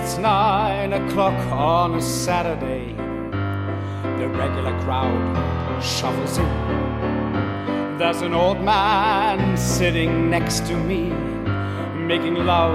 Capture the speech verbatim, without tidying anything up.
It's nine o'clock on a Saturday. The regular crowd shuffles in. There's an old man sitting next to me, making love